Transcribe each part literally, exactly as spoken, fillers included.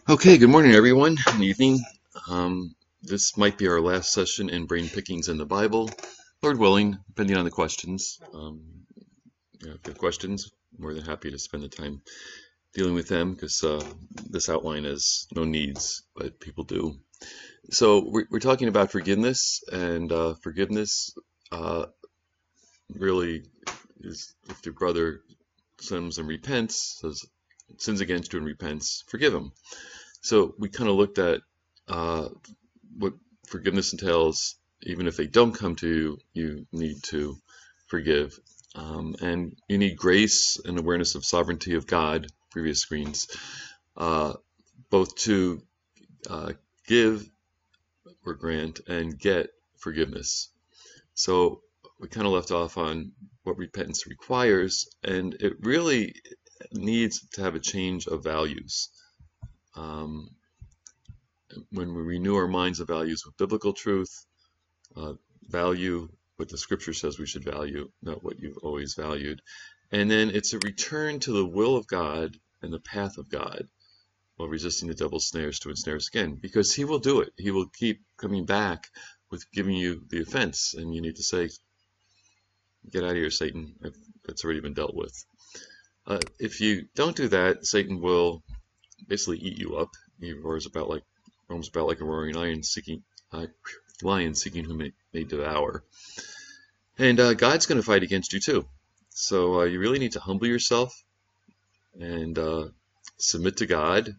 Okay, good morning, everyone. Good evening. Um, this might be our last session in brain pickings in the Bible, Lord willing, depending on the questions. Um, yeah, if you have questions, more than happy to spend the time dealing with them because uh, this outline has no needs, but people do. So we're, we're talking about forgiveness, and uh, forgiveness uh, really is if your brother sins and repents, says, sins against you and repents, forgive him. So we kind of looked at uh, what forgiveness entails. Even if they don't come to you, you need to forgive. Um, and you need grace and awareness of sovereignty of God, previous screens, uh, both to uh, give or grant and get forgiveness. So we kind of left off on what repentance requires, and it really needs to have a change of values. Um, when we renew our minds of values with biblical truth, uh, value what the scripture says we should value, not what you've always valued. And then it's a return to the will of God and the path of God while resisting the devil's snares to ensnare us again, because he will do it. He will keep coming back with giving you the offense, and you need to say, get out of here, Satan. That's already been dealt with. Uh, if you don't do that, Satan will basically eat you up. He roars about like, roams about like a roaring lion, seeking, uh, lion seeking whom it may devour. And uh, God's going to fight against you too. So uh, you really need to humble yourself and uh, submit to God.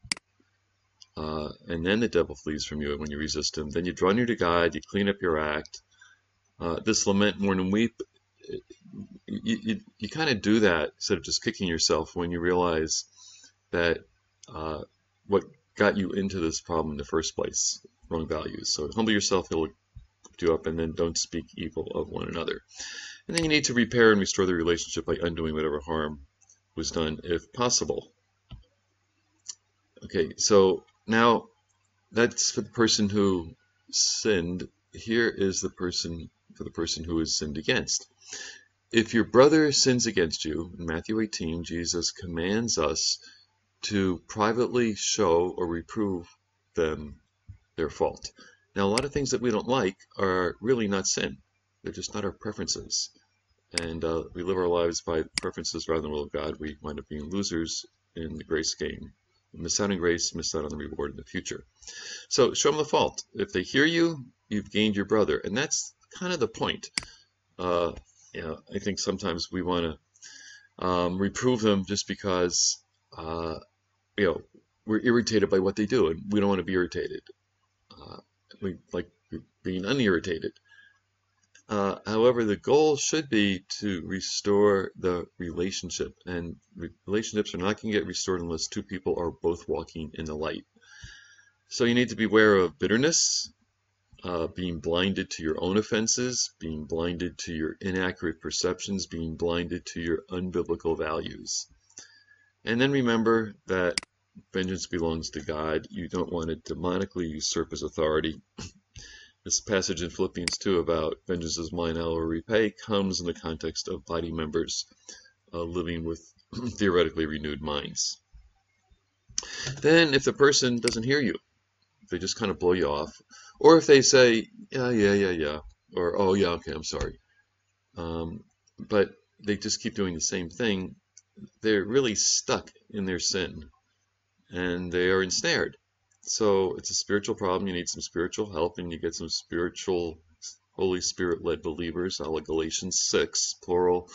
Uh, and then the devil flees from you when you resist him. Then you draw near to God, you clean up your act. Uh, this lament, mourn, and weep, you, you, you kind of do that instead of just kicking yourself when you realize that uh, what got you into this problem in the first place, wrong values. So humble yourself, he'll lift you up, and then don't speak evil of one another. And then you need to repair and restore the relationship by undoing whatever harm was done, if possible. Okay, so now that's for the person who sinned. Here is the person for the person who is sinned against. If your brother sins against you, in Matthew eighteen, Jesus commands us to privately show or reprove them their fault. Now, a lot of things that we don't like are really not sin. They're just not our preferences. And uh, we live our lives by preferences rather than the will of God. We wind up being losers in the grace game. Miss out on grace, miss out on the reward in the future. So show them the fault. If they hear you, you've gained your brother. And that's kind of the point. Uh, you know, I think sometimes we want to um, reprove them just because, uh, you know, we're irritated by what they do, and we don't want to be irritated. Uh, we like being unirritated. Uh, however, the goal should be to restore the relationship, and re relationships are not going to get restored unless two people are both walking in the light. So you need to beware of bitterness, uh, being blinded to your own offenses, being blinded to your inaccurate perceptions, being blinded to your unbiblical values. And then remember that vengeance belongs to God. You don't want to demonically usurp his authority. This passage in Philippians two about vengeance is mine, I will repay comes in the context of body members uh, living with theoretically renewed minds. Then if the person doesn't hear you, they just kind of blow you off, or if they say, yeah, yeah, yeah, yeah, or, oh, yeah, okay, I'm sorry, um, but they just keep doing the same thing, they're really stuck in their sin, and they are ensnared. So it's a spiritual problem. You need some spiritual help, and you get some spiritual, Holy Spirit-led believers, a la Galatians six, plural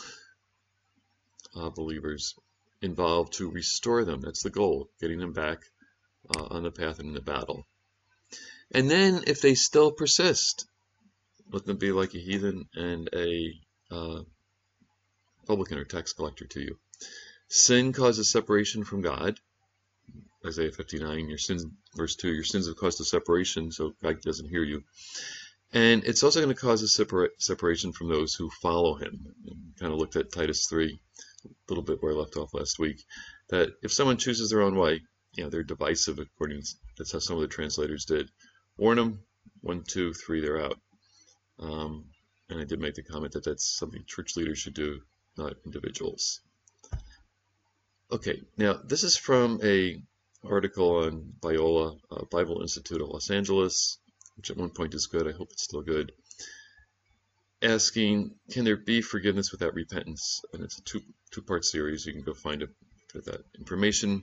uh, believers, involved to restore them. That's the goal, getting them back uh, on the path and in the battle. And then if they still persist, let them be like a heathen and a uh, publican or tax collector to you. Sin causes separation from God. Isaiah fifty-nine, your sins, verse two, your sins have caused a separation, so God doesn't hear you. And it's also going to cause a separa separation from those who follow him. And kind of looked at Titus three, a little bit where I left off last week, that if someone chooses their own way, you know, they're divisive, according to, that's how some of the translators did. Warn them, one, two, three, they're out. Um, and I did make the comment that that's something church leaders should do, not individuals. Okay, now this is from a article on Biola, uh, Bible Institute of Los Angeles, which at one point is good. I hope it's still good. Asking, can there be forgiveness without repentance? And it's a two two part series. You can go find it for that information.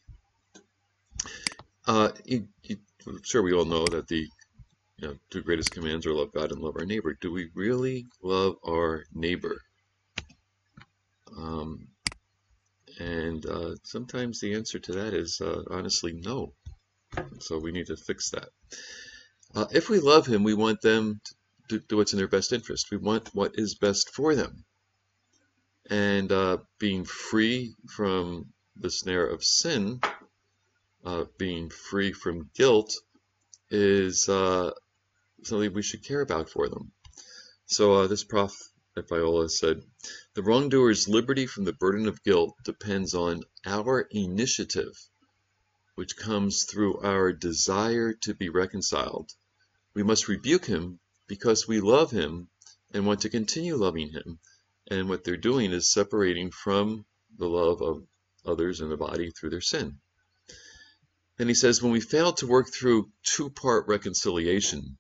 Uh, you, you, I'm sure we all know that the you know, two greatest commands are love God and love our neighbor. Do we really love our neighbor? Um, and uh, sometimes the answer to that is uh, honestly no. So we need to fix that. Uh, if we love him, we want them to do what's in their best interest. We want what is best for them. And uh, being free from the snare of sin, uh, being free from guilt, is uh, something we should care about for them. So uh, this prof at Biola said, the wrongdoer's liberty from the burden of guilt depends on our initiative, which comes through our desire to be reconciled. We must rebuke him because we love him and want to continue loving him. And what they're doing is separating from the love of others in the body through their sin. Then he says, when we fail to work through two-part reconciliation,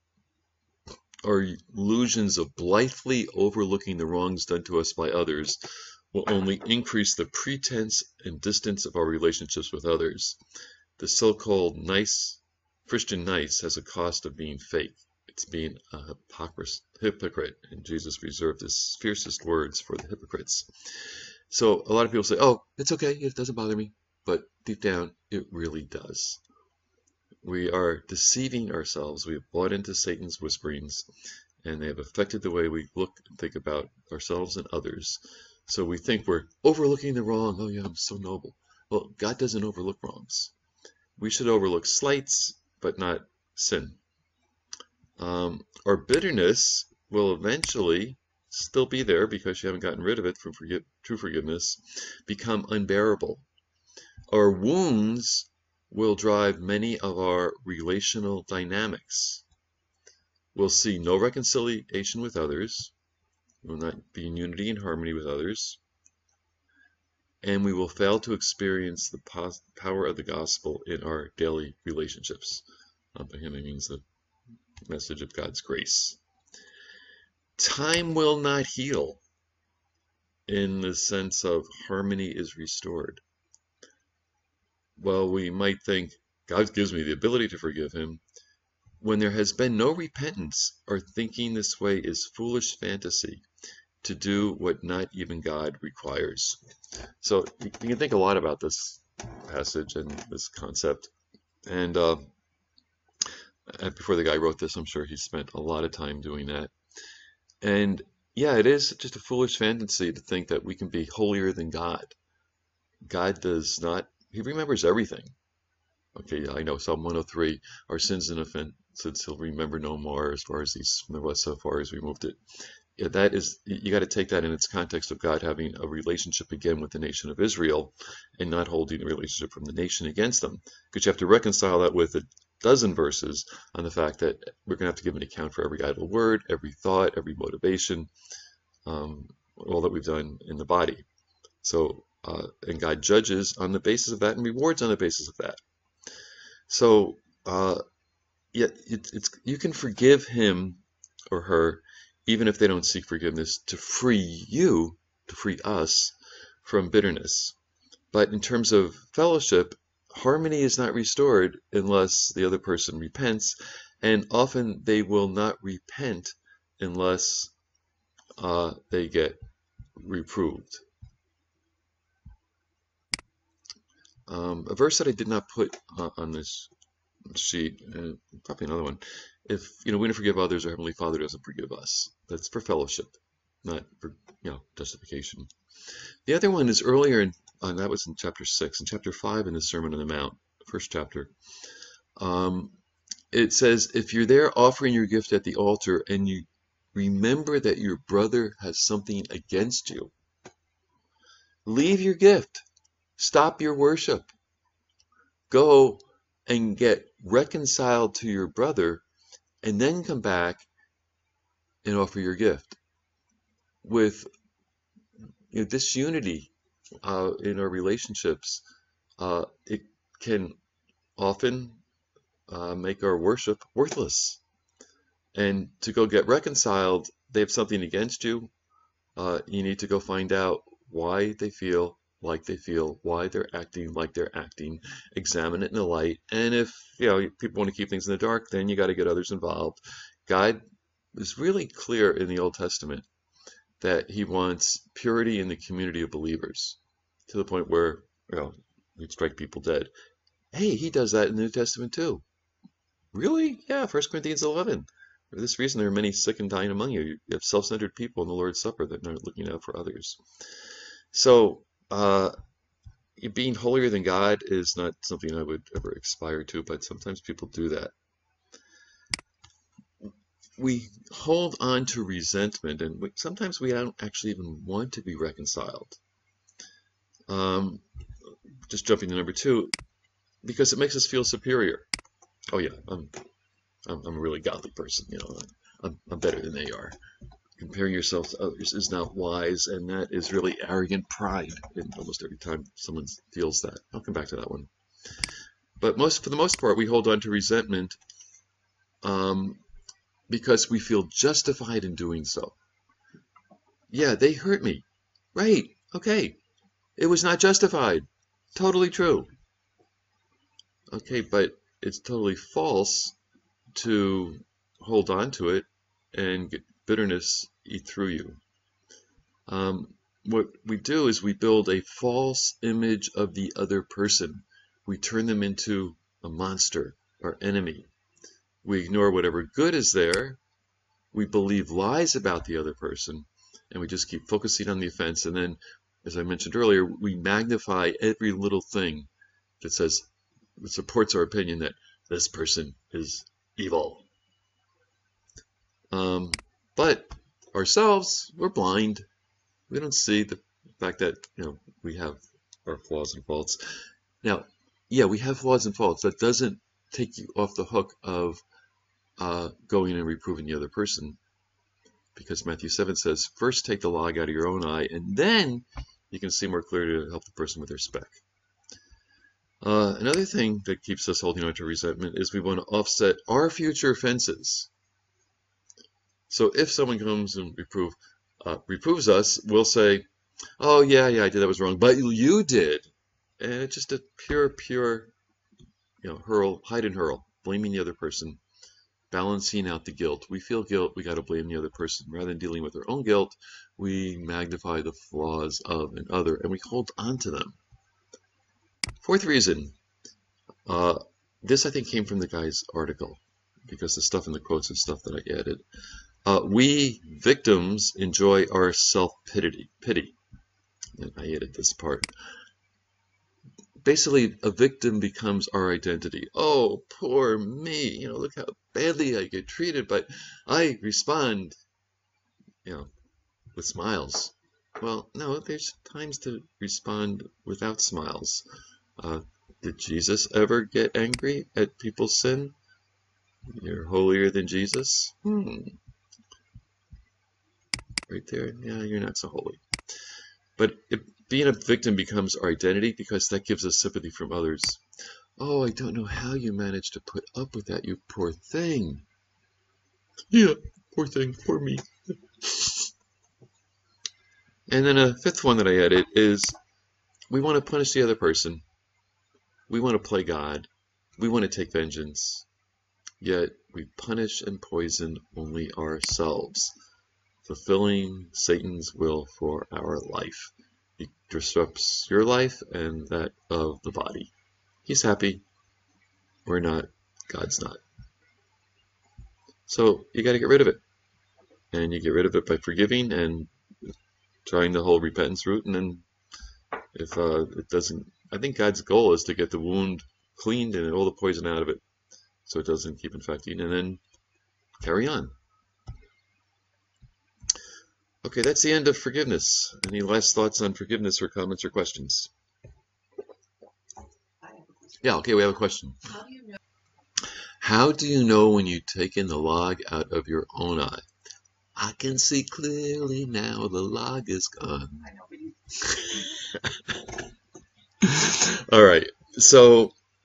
our illusions of blithely overlooking the wrongs done to us by others will only increase the pretense and distance of our relationships with others. The so-called nice, Christian nice has a cost of being fake. It's being a hypocrite, and Jesus reserved his fiercest words for the hypocrites. So a lot of people say, oh, it's okay, it doesn't bother me, but deep down, it really does. We are deceiving ourselves. We have bought into Satan's whisperings, and they have affected the way we look and think about ourselves and others. So we think we're overlooking the wrong. Oh yeah, I'm so noble. Well, God doesn't overlook wrongs. We should overlook slights, but not sin. Um, our bitterness will eventually still be there because you haven't gotten rid of it from forgive, true forgiveness, become unbearable. Our wounds will drive many of our relational dynamics. We'll see no reconciliation with others. We will not be in unity and harmony with others. And we will fail to experience the power of the gospel in our daily relationships. Um, by him, it means the message of God's grace. Time will not heal in the sense of harmony is restored. Well, we might think, God gives me the ability to forgive him. When there has been no repentance, our thinking this way is foolish fantasy to do what not even God requires. So you can think a lot about this passage and this concept. And uh, before the guy wrote this, I'm sure he spent a lot of time doing that. And yeah, it is just a foolish fantasy to think that we can be holier than God. God does not, he remembers everything. Okay, I know Psalm one oh three, our sins and offenses he'll remember no more as far as he's from the west so far as we moved it. Yeah, that is, you got to take that in its context of God having a relationship again with the nation of Israel and not holding a relationship from the nation against them. Because you have to reconcile that with a dozen verses on the fact that we're going to have to give an account for every idle word, every thought, every motivation, um, all that we've done in the body. So, uh, and God judges on the basis of that and rewards on the basis of that. So, uh, yeah, it's, it's you can forgive him or her even if they don't seek forgiveness to free you, to free us from bitterness. But in terms of fellowship, harmony is not restored unless the other person repents, and often they will not repent unless uh, they get reproved. Um, a verse that I did not put uh, on this sheet, and probably another one. If you know we don't forgive others, our Heavenly Father doesn't forgive us. That's for fellowship, not for you know justification. The other one is earlier, in, uh, that was in chapter six. In chapter five in the Sermon on the Mount, first chapter, um, it says, if you're there offering your gift at the altar and you remember that your brother has something against you, leave your gift, stop your worship, go and get reconciled to your brother, and then come back and offer your gift. With you know, disunity uh, in our relationships, uh, it can often uh, make our worship worthless. And to go get reconciled, they have something against you. Uh, you need to go find out why they feel like they feel, why they're acting like they're acting, examine it in the light. And if you know people want to keep things in the dark, then you got to get others involved. God is really clear in the Old Testament that he wants purity in the community of believers to the point where, you know, he'd strike people dead. Hey, he does that in the New Testament too. Really? Yeah, First Corinthians eleven. For this reason, there are many sick and dying among you. You have self-centered people in the Lord's Supper that aren't looking out for others. So, uh, being holier than God is not something I would ever aspire to, but sometimes people do that. We hold on to resentment, and we, sometimes we don't actually even want to be reconciled. Um, just jumping to number two, because it makes us feel superior. Oh yeah, I'm, I'm, I'm a really godly person, you know, I'm, I'm better than they are. Comparing yourself to others is not wise, and that is really arrogant pride. And almost every time someone feels that, I'll come back to that one. But most, for the most part, we hold on to resentment um, because we feel justified in doing so. Yeah, they hurt me. Right. Okay. It was not justified. Totally true. Okay, but it's totally false to hold on to it and get bitterness eat through you. Um, what we do is we build a false image of the other person. We turn them into a monster, our enemy. We ignore whatever good is there. We believe lies about the other person, and we just keep focusing on the offense. And then, as I mentioned earlier, we magnify every little thing that says, that supports our opinion that this person is evil. Um, but ourselves, we're blind. We don't see the fact that, you know, we have our flaws and faults. Now, yeah, we have flaws and faults. That doesn't take you off the hook of uh, going and reproving the other person, because Matthew seven says, first take the log out of your own eye, and then you can see more clearly to help the person with their speck. Uh, another thing that keeps us holding on to resentment is we want to offset our future offenses. So if someone comes and reprove, uh, reproves us, we'll say, oh, yeah, yeah, I did, that was wrong, but you did. And it's just a pure, pure, you know, hurl, hide and hurl, blaming the other person, balancing out the guilt. We feel guilt, we got to blame the other person. Rather than dealing with our own guilt, we magnify the flaws of another, and we hold on to them. Fourth reason, uh, this I think came from the guy's article, because the stuff in the quotes is stuff that I added. Uh, we victims enjoy our self-pity. Pity. And I added this part. Basically, a victim becomes our identity. Oh, poor me. You know, look how badly I get treated, but I respond, you know, with smiles. Well, no, there's times to respond without smiles. Uh, did Jesus ever get angry at people's sin? You're holier than Jesus? Hmm. Right there, yeah, you're not so holy. But it, being a victim becomes our identity because that gives us sympathy from others. Oh, I don't know how you managed to put up with that, you poor thing. Yeah, poor thing, poor me. And then a fifth one that I added is we want to punish the other person. We want to play God. We want to take vengeance. Yet we punish and poison only ourselves, fulfilling Satan's will for our life. He disrupts your life and that of the body. He's happy. We're not. God's not. So you got to get rid of it. And you get rid of it by forgiving and trying the whole repentance route. And then if uh, it doesn't, I think God's goal is to get the wound cleaned and all the poison out of it so it doesn't keep infecting, and then carry on. Okay, that's the end of forgiveness. Any last thoughts on forgiveness or comments or questions? Yeah, okay, we have a question. How do you know, How do you know when you've taken the log out of your own eye? I can see clearly now the log is gone. I know. All right, so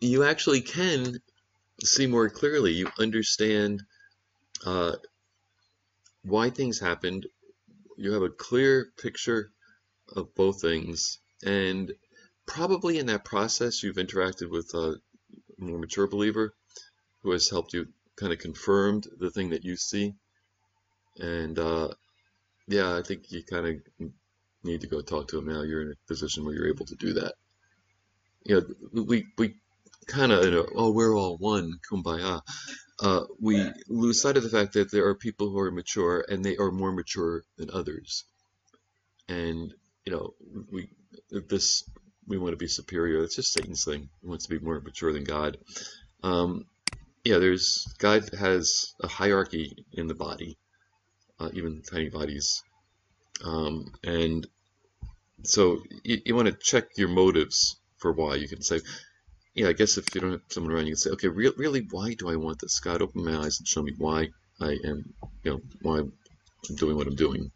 you actually can see more clearly. You understand uh, why things happened. You have a clear picture of both things, and probably in that process you've interacted with a more mature believer who has helped you kind of confirmed the thing that you see. And uh, yeah, I think you kind of need to go talk to him now. You're in a position where you're able to do that. You know, we we kind of, you know, oh, we're all one, kumbaya. Uh, we lose sight of the fact that there are people who are mature and they are more mature than others. And you know, we this we want to be superior. It's just Satan's thing. He wants to be more mature than God. Um, yeah, there's God has a hierarchy in the body, uh, even tiny bodies, um, and so you, you want to check your motives for why. You can say, yeah, I guess if you don't have someone around, you can say, okay, re really, why do I want this? God, open my eyes and show me why I am, you know, why I'm doing what I'm doing.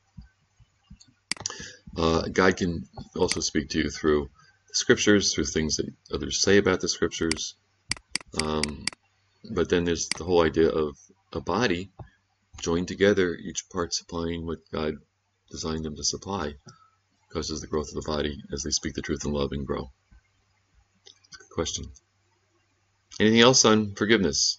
Uh, God can also speak to you through the scriptures, through things that others say about the scriptures. Um, but then there's the whole idea of a body joined together, each part supplying what God designed them to supply, causes the growth of the body as they speak the truth in love and grow. Good question. Anything else on forgiveness?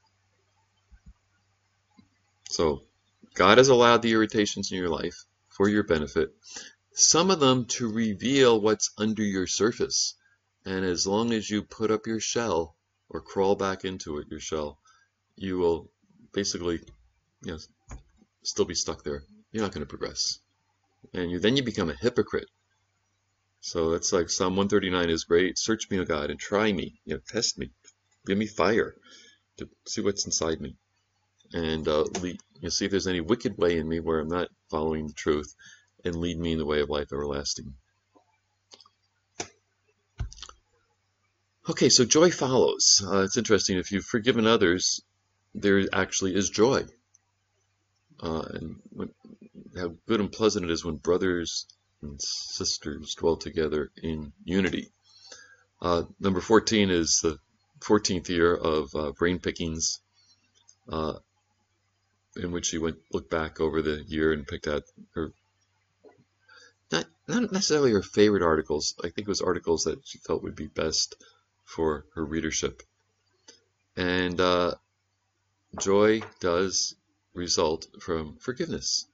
So, God has allowed the irritations in your life for your benefit, some of them to reveal what's under your surface. And as long as you put up your shell or crawl back into it, your shell, you will basically, you know, still be stuck there. You're not going to progress. And you, then you become a hypocrite. So that's like Psalm one thirty-nine is great. Search me, O God, and try me. You know, test me. Give me fire to see what's inside me. And uh, lead, you know, see if there's any wicked way in me where I'm not following the truth, and lead me in the way of life everlasting. Okay, so joy follows. Uh, it's interesting. If you've forgiven others, there actually is joy. Uh, and when, how good and pleasant it is when brothers and sisters dwell together in unity. Uh, number fourteen is the fourteenth year of uh, brain pickings, uh, in which she went looked back over the year and picked out her not not necessarily her favorite articles. I think it was articles that she felt would be best for her readership. And uh, joy does result from forgiveness.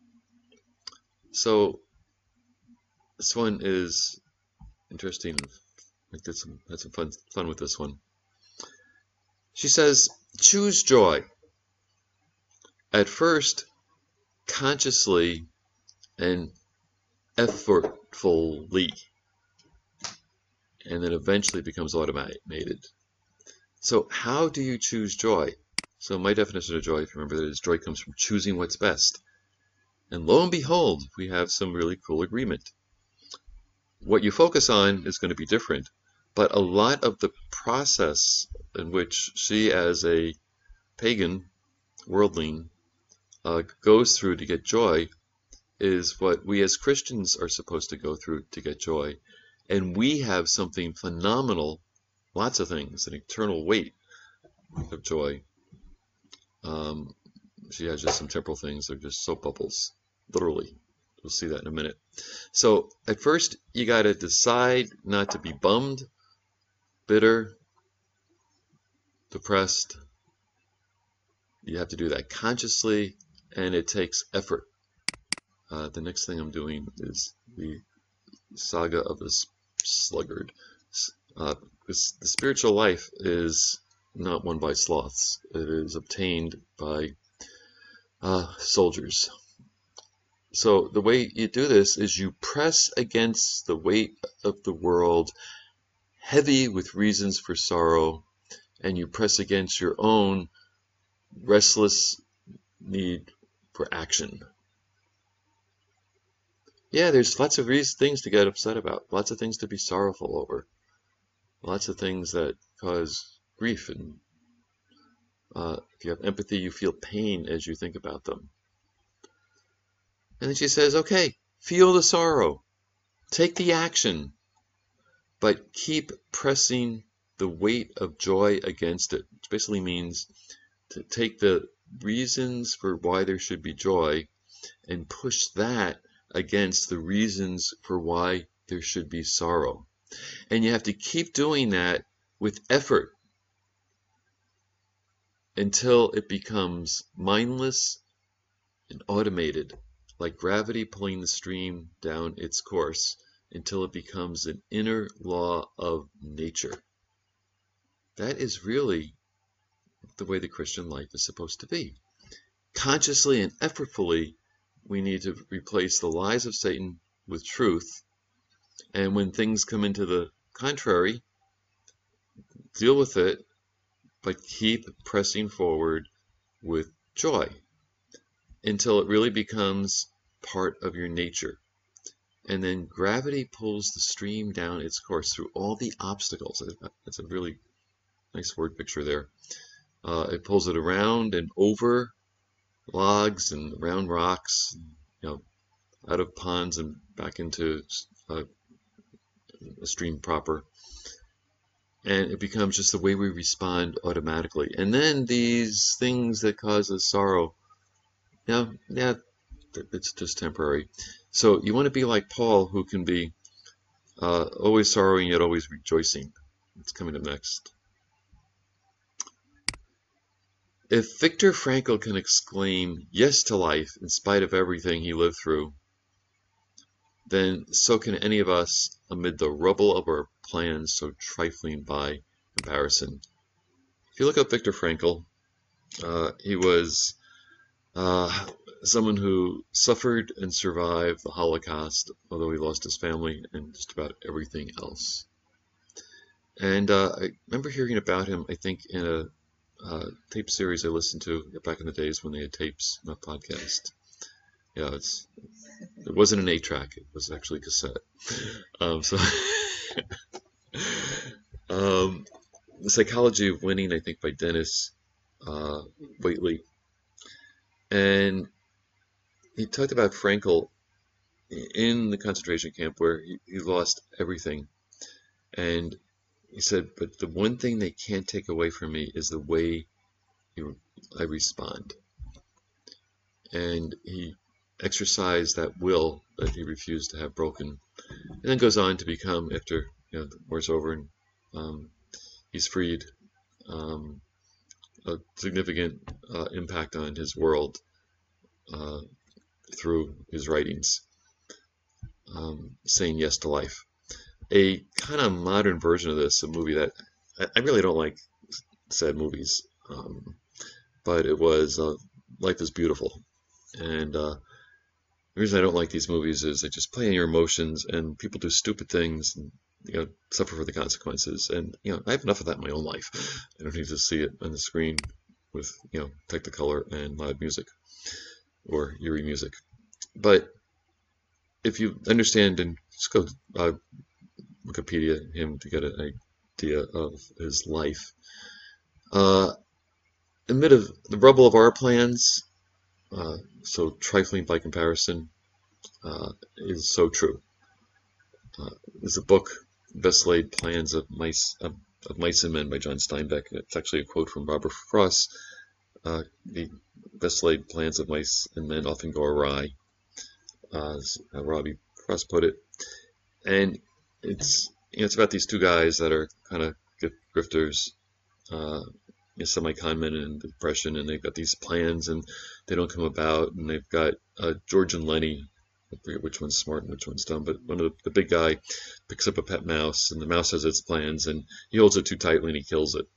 So this one is interesting. I did some had some fun fun with this one. She says, choose joy. At first, consciously and effortfully, and then eventually becomes automated. So how do you choose joy? So my definition of joy, if you remember, is joy comes from choosing what's best. And lo and behold, we have some really cool agreement. What you focus on is going to be different, but a lot of the process in which she, as a pagan worldling, uh, goes through to get joy is what we as Christians are supposed to go through to get joy. And we have something phenomenal, lots of things, an eternal weight of joy. Um, she has just some temporal things. They're just soap bubbles, literally. We'll see that in a minute. So at first, you got to decide not to be bummed, bitter, depressed. You have to do that consciously, and it takes effort. Uh, the next thing I'm doing is the saga of the sluggard. Uh, this, the spiritual life is not won by sloths. It is obtained by uh, soldiers. So the way you do this is you press against the weight of the world, heavy with reasons for sorrow, and you press against your own restless need for action. Yeah, there's lots of reasons, things to get upset about, lots of things to be sorrowful over, lots of things that cause grief, and uh, if you have empathy, you feel pain as you think about them. And then she says, okay, feel the sorrow, take the action, but keep pressing the weight of joy against it, which basically means to take the reasons for why there should be joy and push that against the reasons for why there should be sorrow. And you have to keep doing that with effort until it becomes mindless and automated, like gravity pulling the stream down its course, until it becomes an inner law of nature. That is really the way the Christian life is supposed to be. Consciously and effortfully, we need to replace the lies of Satan with truth. And when things come into the contrary, deal with it, but keep pressing forward with joy until it really becomes part of your nature. And then gravity pulls the stream down its course through all the obstacles. That's a really nice word picture there. Uh, it pulls it around and over logs and around rocks, you know, out of ponds and back into uh, a stream proper. And it becomes just the way we respond automatically. And then these things that cause us sorrow, you know, yeah, it's just temporary. So you want to be like Paul, who can be uh, always sorrowing yet always rejoicing. It's coming up next. If Viktor Frankl can exclaim yes to life in spite of everything he lived through, then so can any of us amid the rubble of our plans so trifling by comparison. If you look up Viktor Frankl, uh, he was uh, someone who suffered and survived the Holocaust, although he lost his family and just about everything else. And uh, I remember hearing about him, I think, in a uh, tape series I listened to back in the days when they had tapes, not podcast. Yeah, it's it wasn't an eight track, it was actually cassette. Um, so, um, The Psychology of Winning, I think, by Dennis uh, Waitley. And he talked about Frankl in the concentration camp where he, he lost everything. And he said, but the one thing they can't take away from me is the way you, I respond. And he exercised that will that he refused to have broken. And then goes on to become, after you know the war's over and um, he's freed, um, a significant uh, impact on his world uh, through his writings, um, saying yes to life. A kind of modern version of this, a movie that I, I really don't like sad movies, um, but it was uh, Life is Beautiful. And uh, the reason I don't like these movies is they just play on your emotions, and people do stupid things and you know suffer for the consequences. And you know I have enough of that in my own life. I don't need to see it on the screen with you know Technicolor and loud music or eerie music. But if you understand, and just go uh, Wikipedia him to get an idea of his life. Uh, amid of the rubble of our plans, uh, so trifling by comparison, uh, is so true. Uh, there's a book, Best Laid Plans of Mice of, of Mice and Men by John Steinbeck. It's actually a quote from Robert Frost. Uh, the best laid plans of mice and men often go awry, uh, as how Robbie Frost put it. And it's you know, it's about these two guys that are kind of grifters, uh, you know, semi-con men in depression, and they've got these plans and they don't come about. And they've got uh, George and Lenny. I forget which one's smart and which one's dumb, but one of the, the big guy picks up a pet mouse, and the mouse has its plans, and he holds it too tightly and he kills it.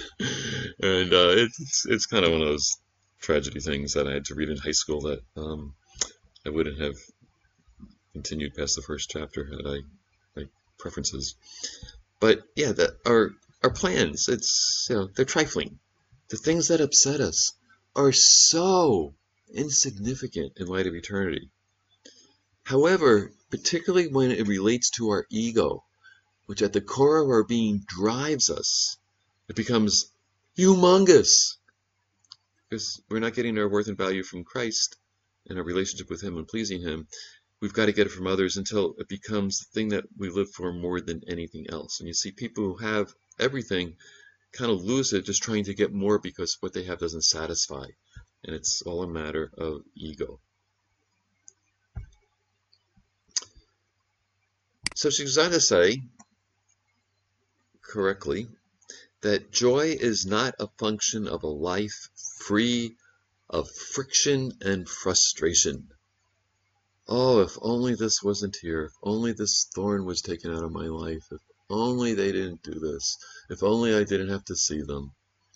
And uh, it's it's kind of one of those tragedy things that I had to read in high school that um, I wouldn't have continued past the first chapter had I my preferences. But yeah, that our our plans, it's you know they're trifling. The things that upset us are so insignificant in light of eternity. However, particularly when it relates to our ego, which at the core of our being drives us, it becomes humongous. Because we're not getting our worth and value from Christ and our relationship with Him and pleasing Him. We've got to get it from others until it becomes the thing that we live for more than anything else. And you see people who have everything kind of lose it just trying to get more because what they have doesn't satisfy. And it's all a matter of ego. So she goes on to say, correctly, that joy is not a function of a life free of friction and frustration. Oh, if only this wasn't here, if only this thorn was taken out of my life, if only they didn't do this, if only I didn't have to see them.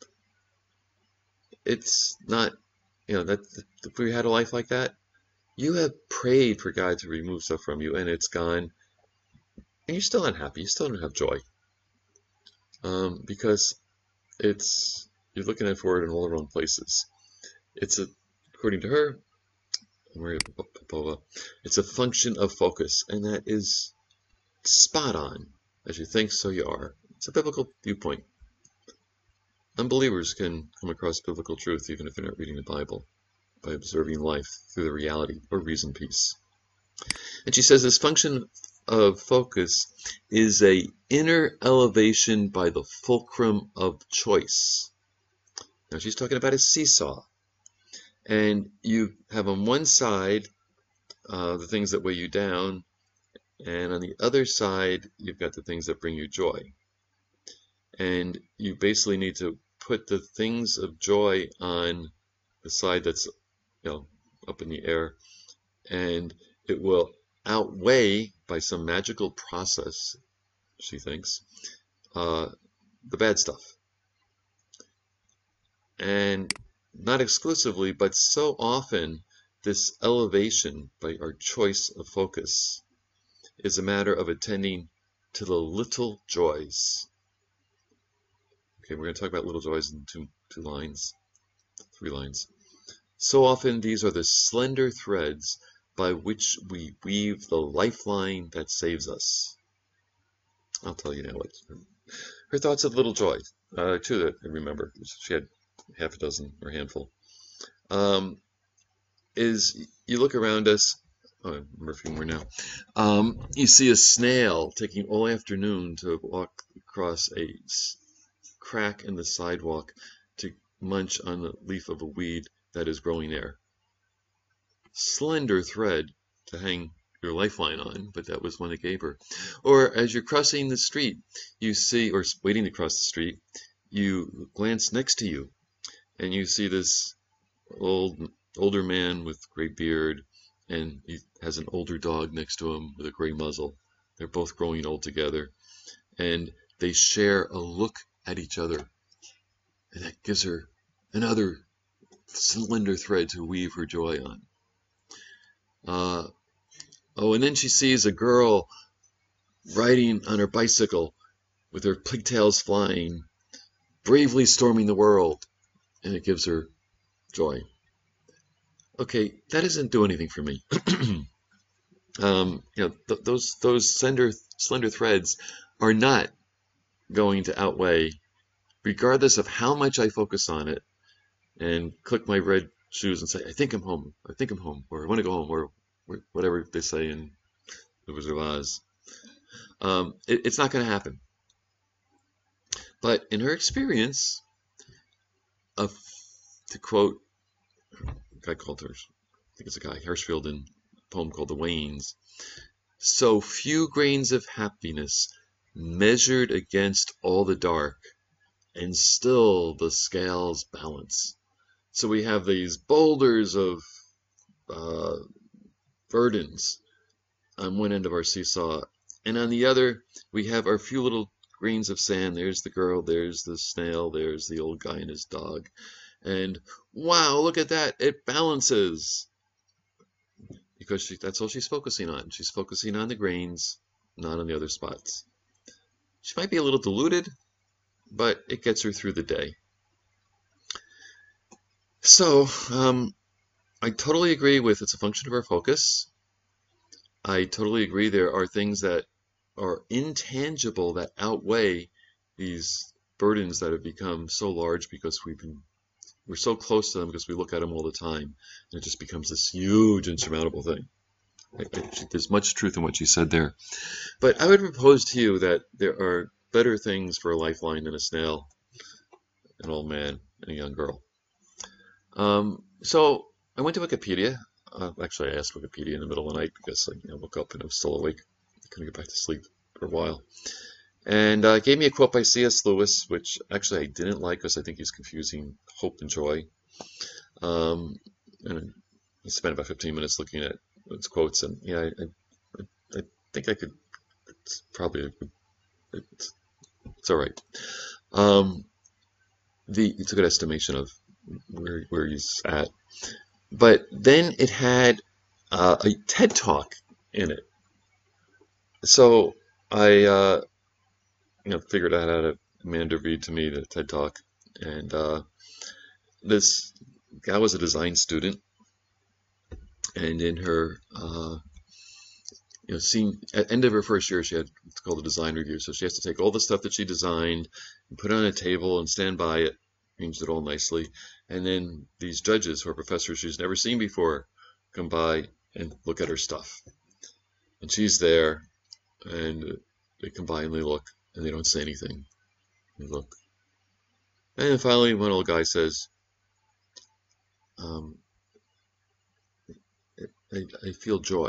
It's not, you know, that if we had a life like that, you have prayed for God to remove stuff from you and it's gone, and you're still unhappy, you still don't have joy. Um, because it's, you're looking at for it in all the wrong places. It's, a, according to her, Maria Popova, it's a function of focus, and that is spot on. As you think, so you are. It's a biblical viewpoint. Unbelievers can come across biblical truth even if they're not reading the Bible, by observing life through the reality or reason piece. And she says this function of focus is a inner elevation by the fulcrum of choice. Now she's talking about a seesaw. And you have on one side uh, the things that weigh you down, and on the other side you've got the things that bring you joy. And you basically need to put the things of joy on the side that's, you know, up in the air, and it will outweigh by some magical process, she thinks, uh, the bad stuff. And not exclusively, but so often this elevation by our choice of focus is a matter of attending to the little joys. Okay, we're going to talk about little joys in two, two lines, three lines. So often these are the slender threads by which we weave the lifeline that saves us. I'll tell you now what her, her thoughts of little joy, uh, two that I remember. She had half a dozen or a handful. Um, is you look around us, oh, I remember a few more now. Um, you see a snail taking all afternoon to walk across a crack in the sidewalk to munch on the leaf of a weed that is growing there. Slender thread to hang your lifeline on, but that was one it gave her. Or as you're crossing the street, you see, or waiting to cross the street, you glance next to you, and you see this old older man with gray beard, and he has an older dog next to him with a gray muzzle. They're both growing old together, and they share a look at each other, and that gives her another slender thread to weave her joy on. Uh, oh, and then she sees a girl riding on her bicycle with her pigtails flying, bravely storming the world, and it gives her joy. Okay, that doesn't do anything for me. um, you know, th those those slender slender threads are not going to outweigh, regardless of how much I focus on it and click my red shoes and say, I think I'm home, I think I'm home, or I want to go home, or whatever they say in The Wizard of Oz. Um, it, it's not going to happen. But in her experience, of, to quote a guy called her, I think it's a guy, Hirschfeld, in a poem called The Wains, so few grains of happiness measured against all the dark, and still the scales balance. So we have these boulders of uh, burdens on one end of our seesaw, and on the other we have our few little grains of sand. There's the girl, there's the snail, there's the old guy and his dog, and wow, look at that, it balances, because she, that's all she's focusing on. She's focusing on the grains, not on the other spots. She might be a little diluted, but it gets her through the day. So um, I totally agree with it's a function of our focus. I totally agree there are things that are intangible that outweigh these burdens that have become so large because we've been we're so close to them because we look at them all the time, and it just becomes this huge insurmountable thing. I, I, there's much truth in what she said there. But I would propose to you that there are better things for a lifeline than a snail, an old man, and a young girl. Um, so I went to Wikipedia. Uh, actually, I asked Wikipedia in the middle of the night because like, you know, I woke up and I was still awake. I couldn't get back to sleep for a while. And uh, gave me a quote by C S Lewis, which actually I didn't like because I think he's confusing hope and joy. Um, and I spent about fifteen minutes looking at his quotes, and yeah, I, I, I think I could. It's probably it's, it's all right. Um, the it's a good estimation of where where he's at. But then it had uh, a TED Talk in it, so I uh, you know figured out how to Amanda read to me the TED Talk, and uh, this gal was a design student, and in her uh, you know, seeing at end of her first year, she had what's called a design review. So she has to take all the stuff that she designed and put it on a table and stand by it, arranged it all nicely. And then these judges, who are professors she's never seen before, come by and look at her stuff. And she's there, and they come by and they look, and they don't say anything. They look. And then finally, one old guy says, um, I, I feel joy.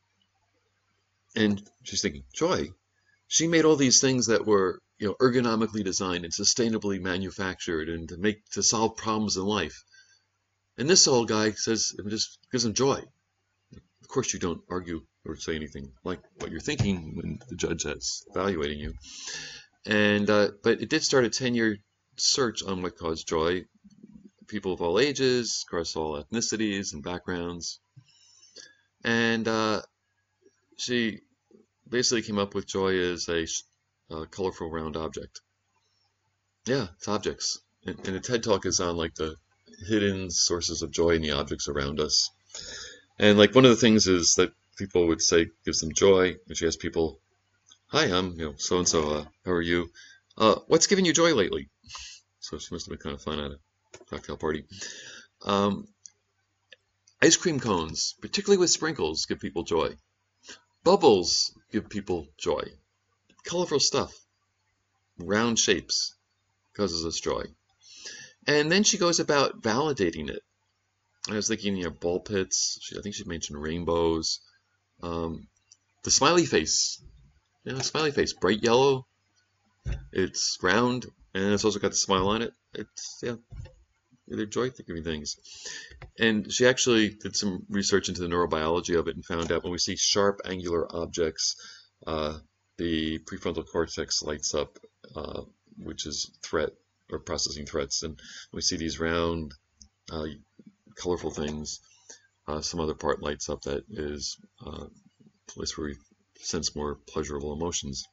And she's thinking, joy? She made all these things that were, you know, ergonomically designed and sustainably manufactured and to make to solve problems in life. And this old guy says it just gives him joy. Of course, you don't argue or say anything like what you're thinking when the judge is evaluating you. And uh, but it did start a ten-year search on what caused joy. People of all ages, across all ethnicities and backgrounds. And uh, she basically came up with joy as a, a colorful round object. Yeah, it's objects. And, and the TED Talk is on like the hidden sources of joy in the objects around us. And like one of the things is that people would say gives them joy. And she asks people, "Hi, I'm you know so and so. How are you? Uh, what's giving you joy lately?" So she must have been kind of fun at a cocktail party. Um, ice cream cones, particularly with sprinkles, give people joy. Bubbles give people joy. Colorful stuff, round shapes, causes us joy. And then she goes about validating it. I was thinking, you know, ball pits. She, I think she mentioned rainbows. Um, the smiley face. You know, smiley face, bright yellow. It's round, and it's also got the smile on it. It's, yeah, they're joy-giving things. And she actually did some research into the neurobiology of it and found out when we see sharp angular objects, uh, the prefrontal cortex lights up, uh, which is threat or processing threats. And we see these round, uh, colorful things. Uh, some other part lights up that is uh, a place where we sense more pleasurable emotions.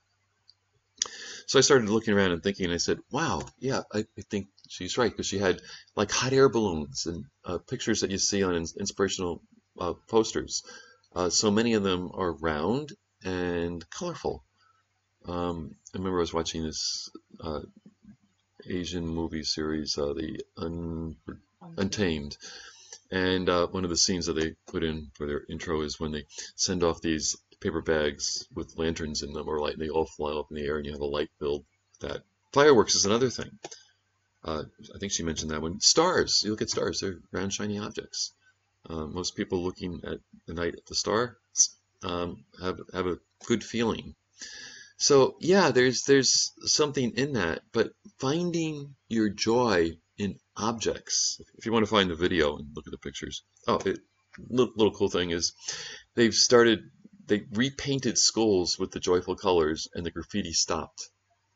So I started looking around and thinking, and I said, wow, yeah, I, I think she's right, because she had like hot air balloons and uh, pictures that you see on ins inspirational uh, posters. Uh, so many of them are round and colorful. Um, I remember I was watching this uh, Asian movie series, uh, the Un Untamed, and uh, one of the scenes that they put in for their intro is when they send off these paper bags with lanterns in them or light, and they all fly up in the air, and you have a light build. That fireworks is another thing. Uh, I think she mentioned that one. Stars, you look at stars; they're round, shiny objects. Uh, most people looking at the night at the star um, have have a good feeling. So yeah, there's there's something in that, but finding your joy in objects. If you want to find the video and look at the pictures. Oh, it, little, little cool thing is they've started. They repainted schools with the joyful colors, and the graffiti stopped.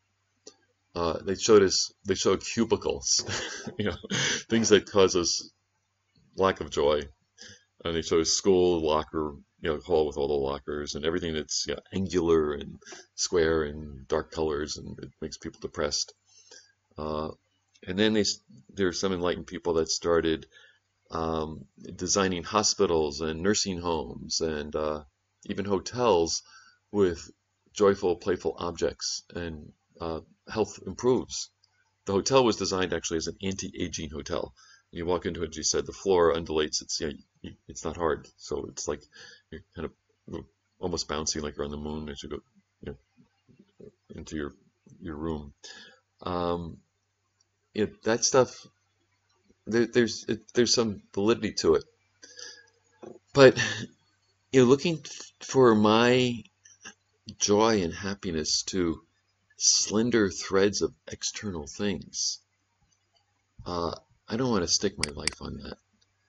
Uh, they showed us. They showed cubicles, you know, things that cause us lack of joy, and they showed school locker, you know, hall with all the lockers and everything that's you know, angular and square and dark colors, and it makes people depressed. Uh, and then they, there are some enlightened people that started um, designing hospitals and nursing homes and uh, even hotels with joyful, playful objects, and uh, health improves. The hotel was designed actually as an anti-aging hotel. You walk into it, you said the floor undulates. It's you know, it's not hard, so it's like you're kind of almost bouncing like you're on the moon as you go you know, into your your room. Um, it, that stuff, there, there's it, there's some validity to it. But you know, looking for my joy and happiness to slender threads of external things, uh, I don't want to stick my life on that.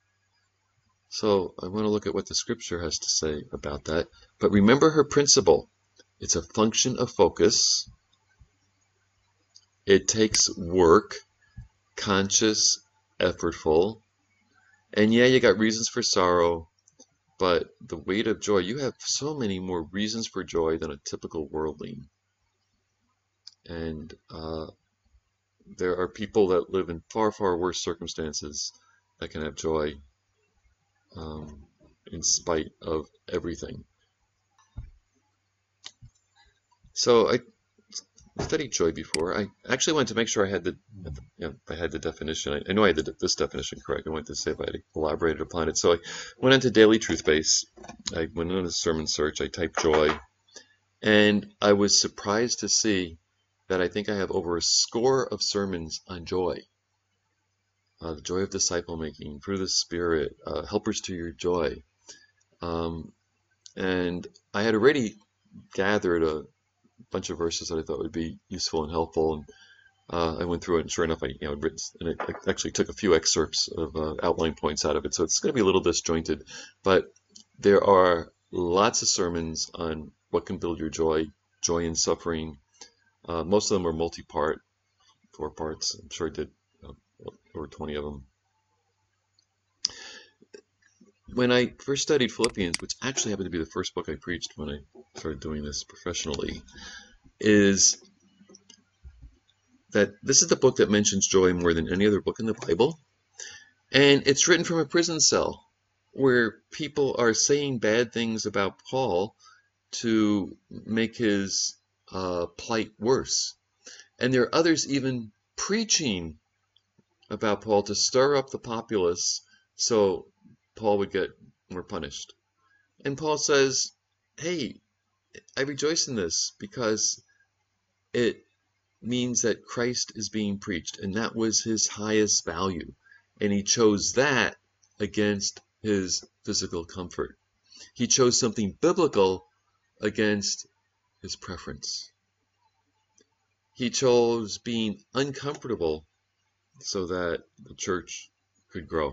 So I want to look at what the scripture has to say about that. But remember her principle. It's a function of focus. It takes work, conscious, effortful. And yeah, you got reasons for sorrow, but the weight of joy, you have so many more reasons for joy than a typical worldling. And uh, there are people that live in far, far worse circumstances that can have joy um, in spite of everything. So I studied joy before. I actually wanted to make sure I had the, you know, I had the definition. I, I know I had the, this definition correct. I wanted to say if I had elaborated upon it. So I went into Daily Truth Base. I went into the sermon search. I typed joy, and I was surprised to see that I think I have over a score of sermons on joy. Uh, the joy of disciple making, fruit of the Spirit, uh, helpers to your joy. Um, and I had already gathered a bunch of verses that I thought would be useful and helpful, and uh, I went through it, and sure enough, I you know written, and I actually took a few excerpts of uh, outline points out of it, so it's going to be a little disjointed, but there are lots of sermons on what can build your joy, joy in suffering. Uh, most of them are multi-part, four parts. I'm sure I did uh, over twenty of them. When I first studied Philippians, which actually happened to be the first book I preached when I started doing this professionally, is that this is the book that mentions joy more than any other book in the Bible. And it's written from a prison cell where people are saying bad things about Paul to make his uh, plight worse. And there are others even preaching about Paul to stir up the populace so Paul would get more punished. And Paul says, hey, I rejoice in this because it means that Christ is being preached, and that was his highest value. And he chose that against his physical comfort. He chose something biblical against his preference. He chose being uncomfortable so that the church could grow.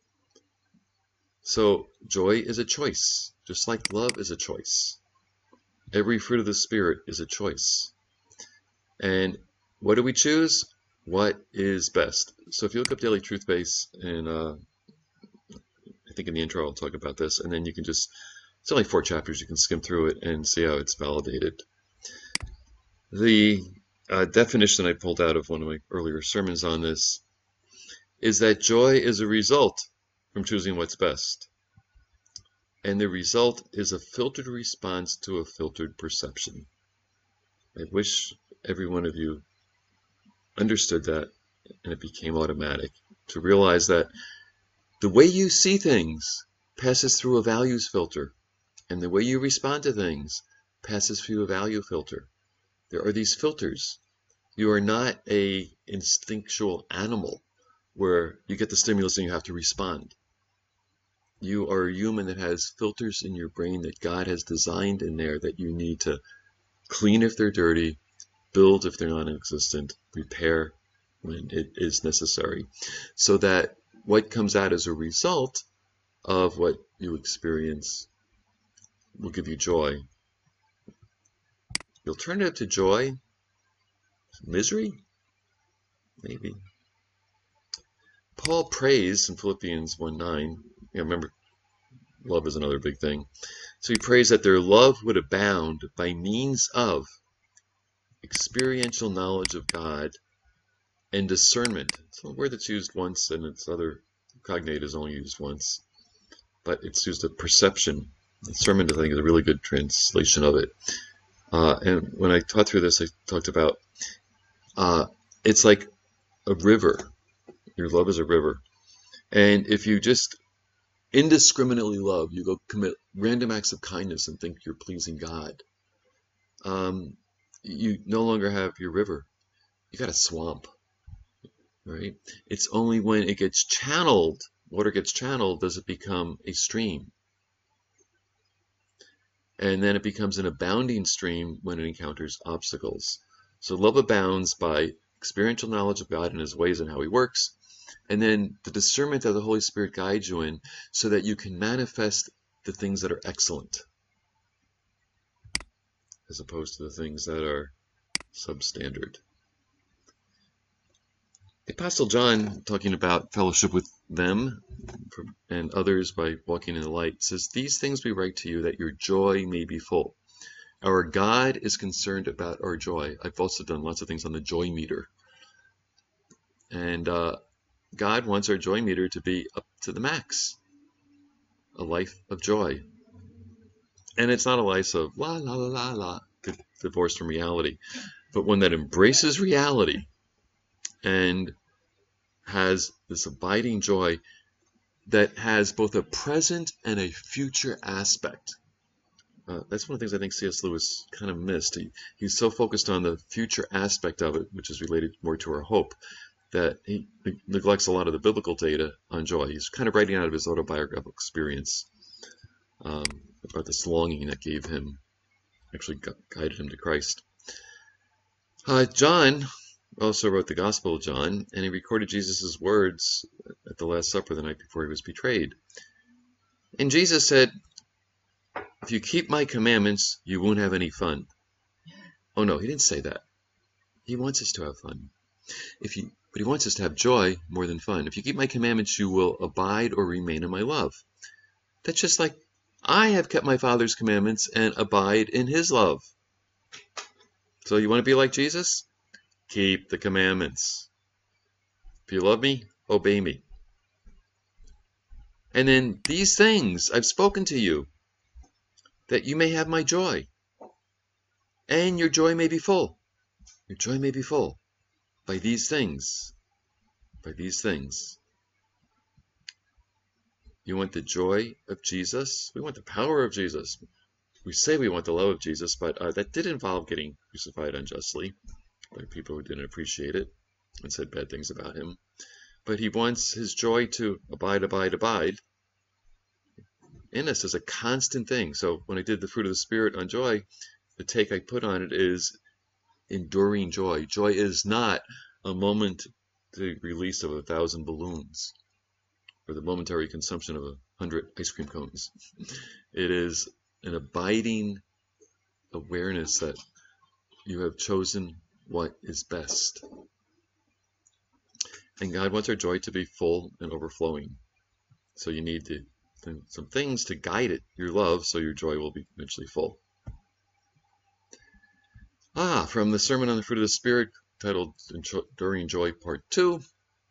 So joy is a choice, just like love is a choice. Every fruit of the Spirit is a choice. And what do we choose? What is best? So if you look up Daily Truth Base, and uh, I think in the intro I'll talk about this, and then you can just, it's only four chapters, you can skim through it and see how it's validated. The uh, definition I pulled out of one of my earlier sermons on this is that joy is a result from choosing what's best. And the result is a filtered response to a filtered perception. I wish every one of you understood that and it became automatic, to realize that the way you see things passes through a values filter, and the way you respond to things passes through a value filter. There are these filters. You are not a instinctual animal where you get the stimulus and you have to respond. You are a human that has filters in your brain that God has designed in there that you need to clean if they're dirty, build if they're non-existent, repair when it is necessary, so that what comes out as a result of what you experience will give you joy. The alternative to joy, misery? Maybe. Paul prays in Philippians one nine, you know, remember, love is another big thing. So he prays that their love would abound by means of experiential knowledge of God and discernment. It's a word that's used once, and its other cognate is only used once, but it's used as perception. Discernment, I think, is a really good translation of it. Uh, and when I taught through this, I talked about uh, it's like a river. Your love is a river. And if you just indiscriminately love, you go commit random acts of kindness and think you're pleasing God. Um, you no longer have your river. You got a swamp, right? It's only when it gets channeled, water gets channeled, does it become a stream. And then it becomes an abounding stream when it encounters obstacles. So love abounds by experiential knowledge of God and his ways and how he works, and then the discernment that the Holy Spirit guides you in so that you can manifest the things that are excellent as opposed to the things that are substandard. The Apostle John, talking about fellowship with them and others by walking in the light, says, "These things we write to you that your joy may be full." Our God is concerned about our joy. I've also done lots of things on the joy meter. And uh, God wants our joy meter to be up to the max. A life of joy. And it's not a life of la, la, la, la, la, divorced from reality, but one that embraces reality and has this abiding joy that has both a present and a future aspect. Uh, that's one of the things I think C S Lewis kind of missed. He, he's so focused on the future aspect of it, which is related more to our hope, that he neglects a lot of the biblical data on joy. He's kind of writing out of his autobiographical experience um, about this longing that gave him, actually guided him to Christ. Uh, John also wrote the Gospel of John, and he recorded Jesus' words at the Last Supper the night before he was betrayed. And Jesus said, "If you keep my commandments, you won't have any fun." Oh no, he didn't say that. He wants us to have fun. If you, but he wants us to have joy more than fun. "If you keep my commandments, you will abide or remain in my love." That's just like, I have kept my Father's commandments and abide in his love. So you want to be like Jesus? Keep the commandments. If you love me, obey me. And then these things I've spoken to you, that you may have my joy, and your joy may be full. Your joy may be full by these things. By these things. You want the joy of Jesus? We want the power of Jesus. We say we want the love of Jesus, but uh, that did involve getting crucified unjustly by people who didn't appreciate it and said bad things about him. But he wants his joy to abide, abide, abide in us as a constant thing. So when I did the fruit of the Spirit on joy, the take I put on it is enduring joy. Joy is not a moment, the release of a thousand balloons or the momentary consumption of a hundred ice cream cones. It is an abiding awareness that you have chosen what is best. And God wants our joy to be full and overflowing. So you need to, some things to guide it, your love, so your joy will be eventually full. Ah, from the Sermon on the Fruit of the Spirit, titled Enduring Joy, Part two.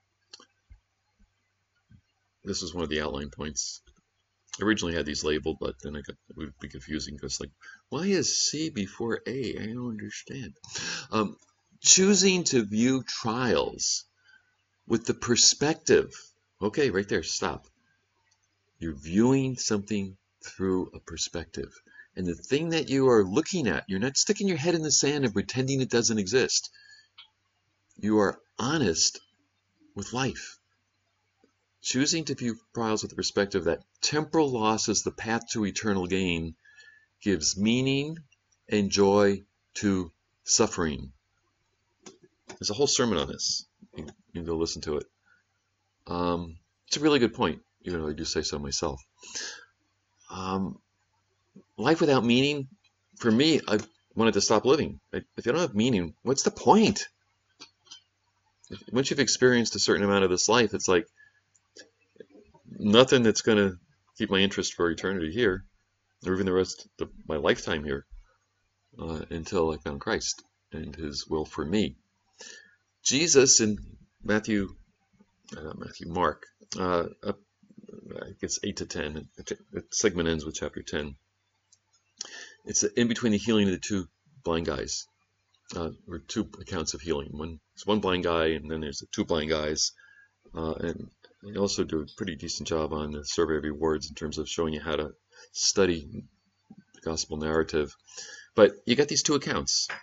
This is one of the outline points. I originally had these labeled, but then I got, it would be confusing because, like, why is C before A? I don't understand. Um, choosing to view trials with the perspective. Okay, right there, stop. You're viewing something through a perspective. And the thing that you are looking at, you're not sticking your head in the sand and pretending it doesn't exist. You are honest with life. Choosing to view trials with the perspective that temporal loss is the path to eternal gain gives meaning and joy to suffering. There's a whole sermon on this. You can go listen to it. Um, it's a really good point, even though I do say so myself. Um, life without meaning, for me, I wanted to stop living. If you don't have meaning, what's the point? Once you've experienced a certain amount of this life, it's like nothing that's going to keep my interest for eternity here, or even the rest of my lifetime here, uh, until I found Christ and his will for me. Jesus in Matthew, uh, not Matthew, Mark, uh, up, I guess eight to ten, the segment ends with chapter ten. It's in between the healing of the two blind guys, uh, or two accounts of healing. One, it's one blind guy, and then there's the two blind guys, uh, and they also do a pretty decent job on the Survey of Rewards in terms of showing you how to study the gospel narrative. But you got these two accounts,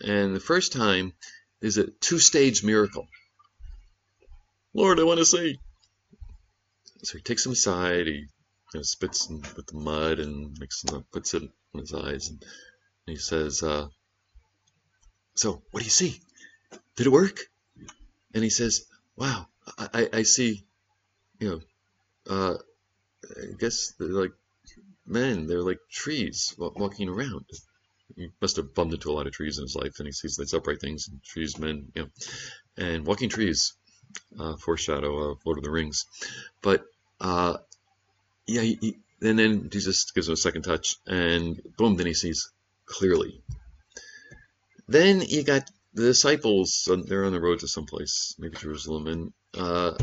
And the first time is a two-stage miracle. Lord, I want to see. So he takes him aside, he you know, spits in, with the mud and mixes it up, puts it in his eyes, and he says, uh, so what do you see? Did it work? And he says, wow, I, I, I see, you know, uh, I guess they're like men, they're like trees walking around. He must have bumped into a lot of trees in his life, and he sees these upright things, and trees, men, you know, and walking trees, uh, foreshadow of Lord of the Rings. But, uh, yeah, he, he, and then Jesus gives him a second touch, and boom, then he sees clearly. Then you got the disciples, they're on the road to someplace, maybe Jerusalem, and uh,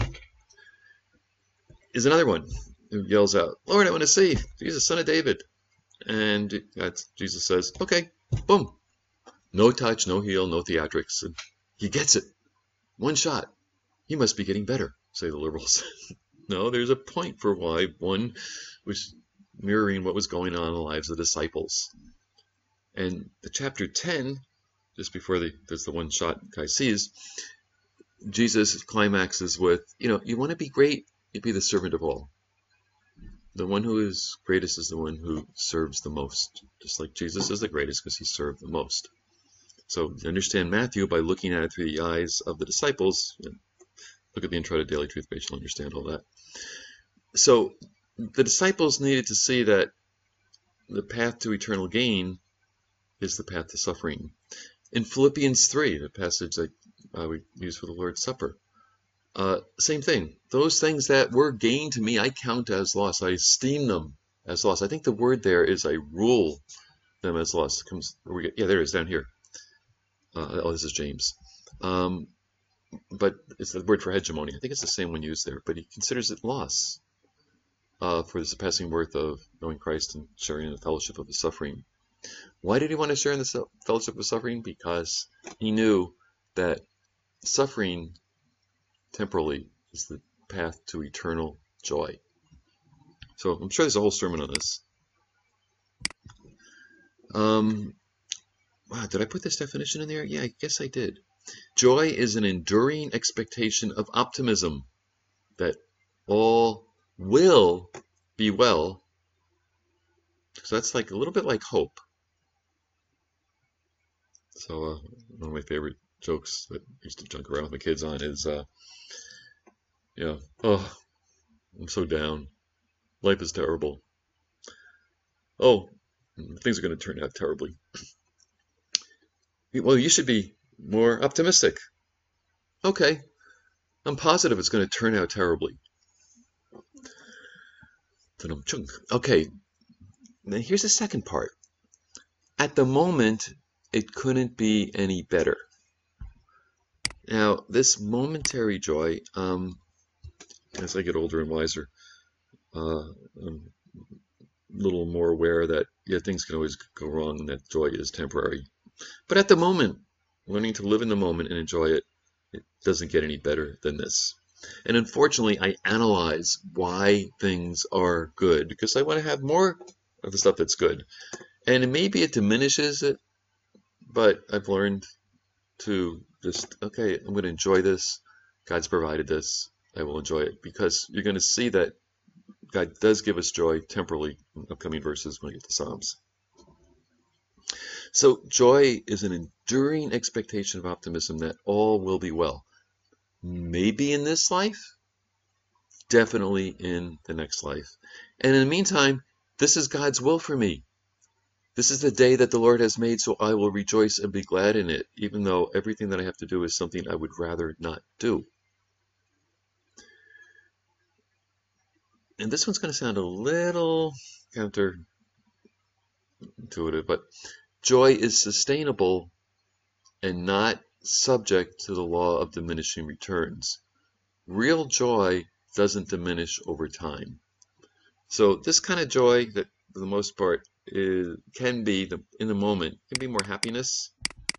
is another one who yells out, Lord, I want to see Jesus, son of David. And Jesus says, okay, boom. No touch, no heel, no theatrics. And he gets it. One shot. He must be getting better, say the liberals. No, there's a point for why one was mirroring what was going on in the lives of the disciples. And the chapter ten, just before the, there's the one shot guy sees, Jesus climaxes with, you know, you want to be great, you be the servant of all. The one who is greatest is the one who serves the most. Just like Jesus is the greatest because he served the most. So you understand Matthew by looking at it through the eyes of the disciples. Look at the intro to Daily Truth Base, you'll understand all that. So the disciples needed to see that the path to eternal gain is the path to suffering. In Philippians three, the passage that uh, we use for the Lord's Supper, uh, same thing. Those things that were gain to me, I count as loss. I esteem them as loss. I think the word there is I rule them as loss. It comes, we get, yeah, there it is down here. Uh, oh, this is James. Um, but it's the word for hegemony. I think it's the same one used there, but he considers it loss uh, for the surpassing worth of knowing Christ and sharing in the fellowship of his suffering. Why did he want to share in the fellowship of suffering? Because he knew that suffering temporally is the path to eternal joy. So I'm sure there's a whole sermon on this. Um, wow, did I put this definition in there? Yeah, I guess I did. Joy is an enduring expectation of optimism that all will be well. So that's like a little bit like hope. So uh, one of my favorite jokes that I used to junk around with my kids on is, uh, yeah, oh, I'm so down. Life is terrible. Oh, things are going to turn out terribly. Well, you should be more optimistic. Okay, I'm positive it's going to turn out terribly. Okay, now here's the second part. At the moment, it couldn't be any better. Now, this momentary joy, um, as I get older and wiser, uh, I'm a little more aware that, yeah, things can always go wrong and that joy is temporary. But at the moment, learning to live in the moment and enjoy it, it doesn't get any better than this. And unfortunately, I analyze why things are good because I want to have more of the stuff that's good. And maybe it diminishes it, but I've learned to just, okay, I'm going to enjoy this. God's provided this. I will enjoy it because you're going to see that God does give us joy temporally in upcoming verses when we get to Psalms. So joy is an enduring expectation of optimism that all will be well. Maybe in this life, definitely in the next life. And in the meantime, this is God's will for me. This is the day that the Lord has made, so I will rejoice and be glad in it, even though everything that I have to do is something I would rather not do. And this one's going to sound a little counterintuitive, but joy is sustainable and not subject to the law of diminishing returns. Real joy doesn't diminish over time. So this kind of joy that for the most part is, can be the, in the moment, can be more happiness.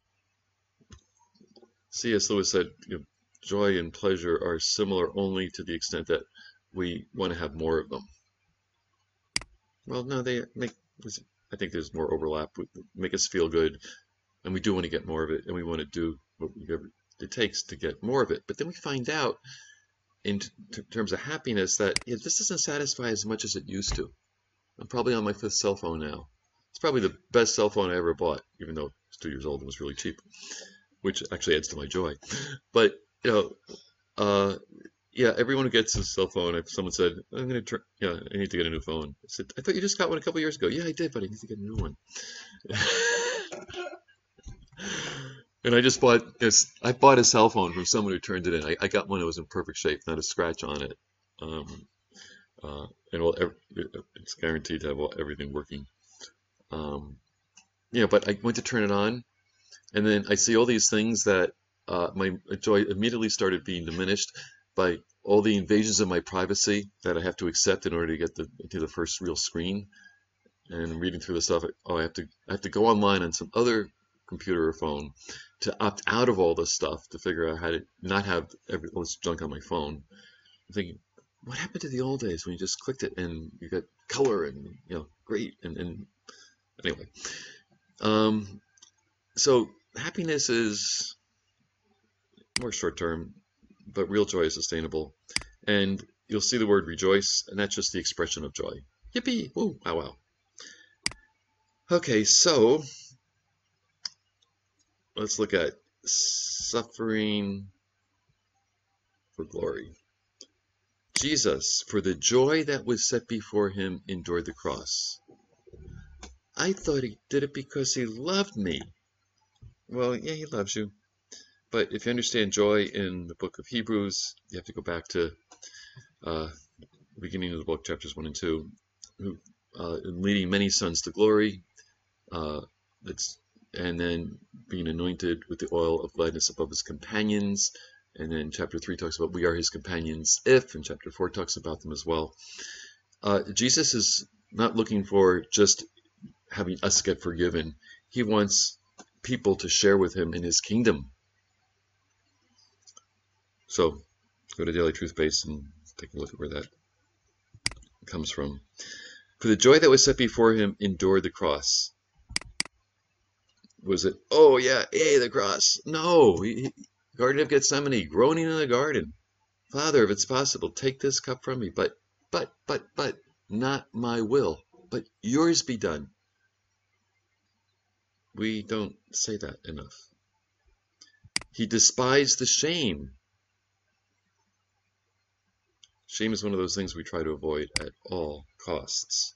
C S Lewis said, you know, joy and pleasure are similar only to the extent that we want to have more of them. Well, no, they make, I think there's more overlap, make us feel good, and we do want to get more of it, and we want to do what it takes to get more of it. But then we find out, in terms of happiness, that yeah, this doesn't satisfy as much as it used to. I'm probably on my fifth cell phone now. It's probably the best cell phone I ever bought, even though it's two years old and was really cheap, which actually adds to my joy. But, you know, uh, yeah, everyone who gets a cell phone, if someone said, I'm going to turn, yeah, I need to get a new phone. I said, I thought you just got one a couple years ago. Yeah, I did, but I need to get a new one. And I just bought this, I bought a cell phone from someone who turned it in. I, I got one that was in perfect shape, not a scratch on it. Um, uh, and well, it's guaranteed to have all, everything working. Um, yeah, but I went to turn it on, and then I see all these things that uh, my joy immediately started being diminished by all the invasions of my privacy that I have to accept in order to get the, to the first real screen. And reading through the stuff, oh, I have to I have to go online on some other computer or phone to opt out of all this stuff to figure out how to not have every, all this junk on my phone. I'm thinking, what happened to the old days when you just clicked it and you got color and, you know, great, and, and anyway. Um, so happiness is more short-term, but real joy is sustainable. And you'll see the word rejoice, and that's just the expression of joy. Yippee! Woo! Wow! Wow! Okay, so let's look at suffering for glory. Jesus, for the joy that was set before him, endured the cross. I thought he did it because he loved me. Well, yeah, he loves you. But if you understand joy in the book of Hebrews, you have to go back to uh, the beginning of the book, chapters one and two, who, uh, leading many sons to glory, uh, it's, and then being anointed with the oil of gladness above his companions. And then chapter three talks about we are his companions if, and chapter four talks about them as well. Uh, Jesus is not looking for just having us get forgiven. He wants people to share with him in his kingdom. So go to Daily Truth Base and take a look at where that comes from. For the joy that was set before him endured the cross. Was it, oh yeah, yay, the cross? No, he, he, Garden of Gethsemane, groaning in the garden. Father, if it's possible, take this cup from me, but, but, but, but, not my will, but yours be done. We don't say that enough. He despised the shame. Shame is one of those things we try to avoid at all costs.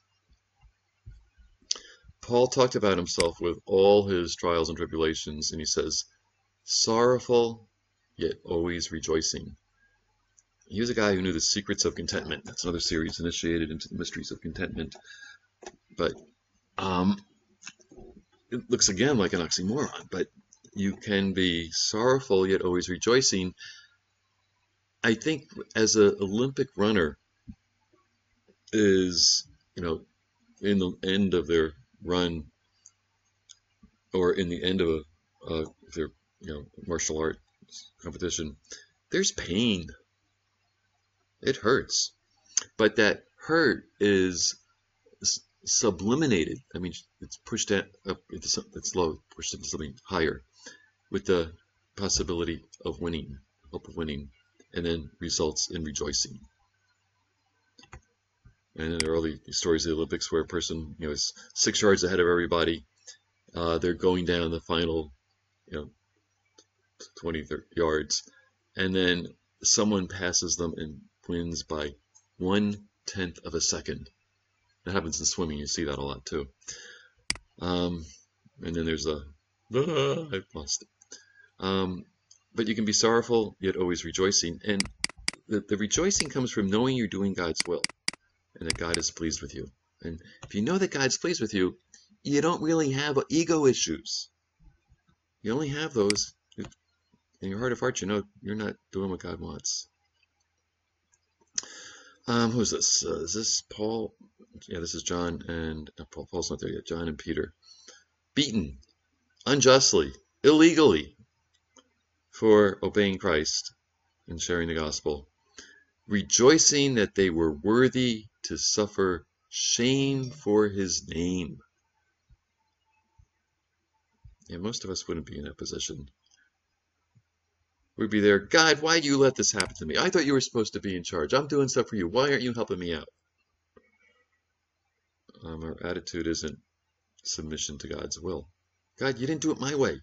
Paul talked about himself with all his trials and tribulations, and he says, sorrowful, yet always rejoicing. He was a guy who knew the secrets of contentment. That's another series, Initiated into the Mysteries of Contentment. But um, it looks again like an oxymoron, but you can be sorrowful yet always rejoicing. I think as an Olympic runner is, you know, in the end of their run, or in the end of a uh, their, you know, martial art competition, there's pain. It hurts, but that hurt is sublimated. I mean, it's pushed up into something that's low, pushed into something higher, with the possibility of winning, hope of winning, and then results in rejoicing. And then there are all these stories of the Olympics where a person, you know, is six yards ahead of everybody. Uh, they're going down the final, you know, twenty, thirty yards, and then someone passes them and wins by one tenth of a second. That happens in swimming. You see that a lot too. Um, and then there's a, ah, I lost it. Um, but you can be sorrowful yet always rejoicing, and the, the rejoicing comes from knowing you're doing God's will, and that God is pleased with you. And if you know that God's pleased with you, you don't really have ego issues. You only have those in your heart of hearts. You know you're not doing what God wants. Um, who's this? Uh, is this Paul? Yeah, this is John, and uh, Paul, Paul's not there yet. John and Peter, beaten unjustly, illegally, for obeying Christ and sharing the gospel, rejoicing that they were worthy to suffer shame for his name. Yeah, most of us wouldn't be in that position. We'd be there, God, why do you let this happen to me? I thought you were supposed to be in charge. I'm doing stuff for you. Why aren't you helping me out? Um, our attitude isn't submission to God's will. God, you didn't do it my way.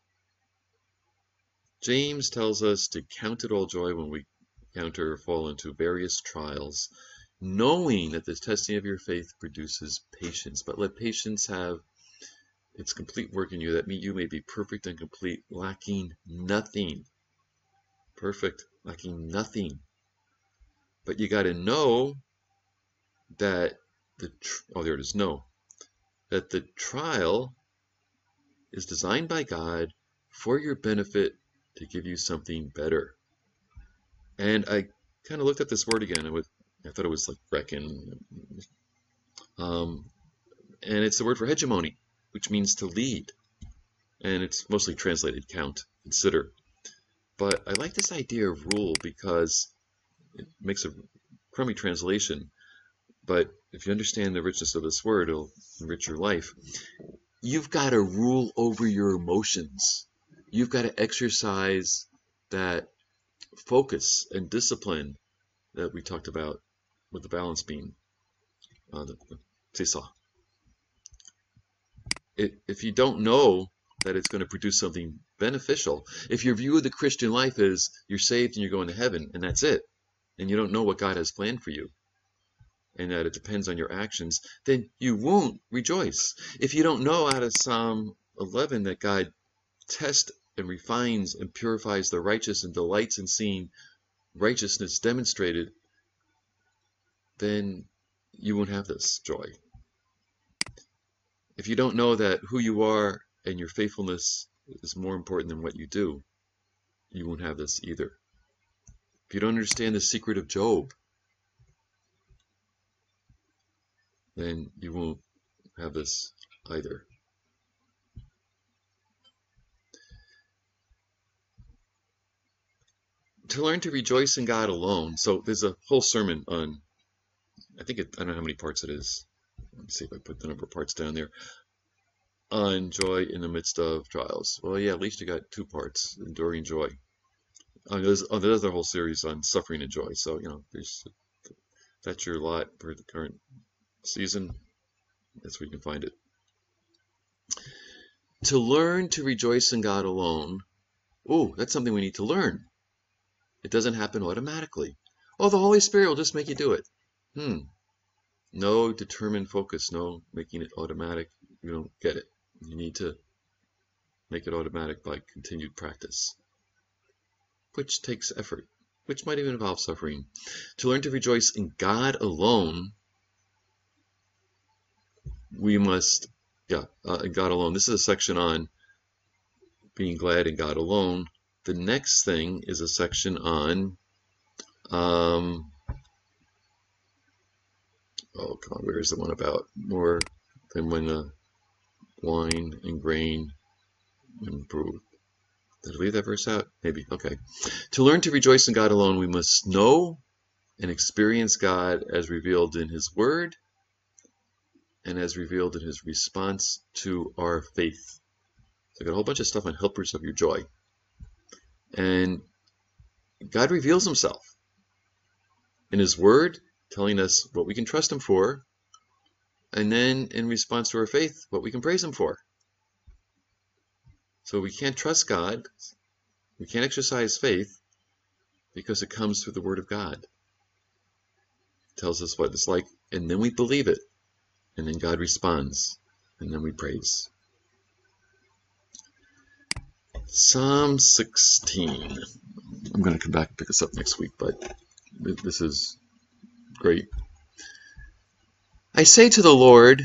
James tells us to count it all joy when we encounter or fall into various trials, knowing that the testing of your faith produces patience. But let patience have its complete work in you, that you may be perfect and complete, lacking nothing. Perfect, lacking nothing. But you got to know that the, oh, there it is, know that the trial is designed by God for your benefit to give you something better. And I kind of looked at this word again. I, would, I thought it was like reckon. Um, and it's the word for hegemony, which means to lead. And it's mostly translated count, consider. But I like this idea of rule because it makes a crummy translation. But if you understand the richness of this word, it'll enrich your life. You've got to rule over your emotions. You've got to exercise that focus and discipline that we talked about with the balance beam, uh, the, the seesaw. It, if you don't know that it's going to produce something beneficial, if your view of the Christian life is you're saved and you're going to heaven and that's it, and you don't know what God has planned for you, and that it depends on your actions, then you won't rejoice. If you don't know out of Psalm eleven that God tests and refines and purifies the righteous and delights in seeing righteousness demonstrated, then you won't have this joy. If you don't know that who you are and your faithfulness is more important than what you do, you won't have this either. If you don't understand the secret of Job, then you won't have this either. To learn to rejoice in God alone. So there's a whole sermon on, I think it, I don't know how many parts it is. Let me see if I put the number of parts down there. On joy in the midst of trials. Well, yeah, at least you got two parts, enduring joy. Uh, there's, oh, there's a whole series on suffering and joy. So, you know, there's that's your lot for the current season. That's where you can find it. To learn to rejoice in God alone. Oh, that's something we need to learn. It doesn't happen automatically. Oh, the Holy Spirit will just make you do it. Hmm. No determined focus, no making it automatic. You don't get it. You need to make it automatic by continued practice, which takes effort, which might even involve suffering. To learn to rejoice in God alone, we must, yeah, uh, in God alone. This is a section on being glad in God alone. The next thing is a section on, um, oh, come on, where is the one about more than when the wine and grain improve? Did I leave that verse out? Maybe. Okay. To learn to rejoice in God alone, we must know and experience God as revealed in His Word and as revealed in His response to our faith. So I got a whole bunch of stuff on helpers of your joy. And God reveals Himself in His Word, telling us what we can trust Him for, and then in response to our faith, what we can praise Him for. So we can't trust God, we can't exercise faith, because it comes through the Word of God. It tells us what it's like, and then we believe it, and then God responds, and then we praise. Psalm sixteen. I'm going to come back and pick this up next week, but this is great. I say to the Lord,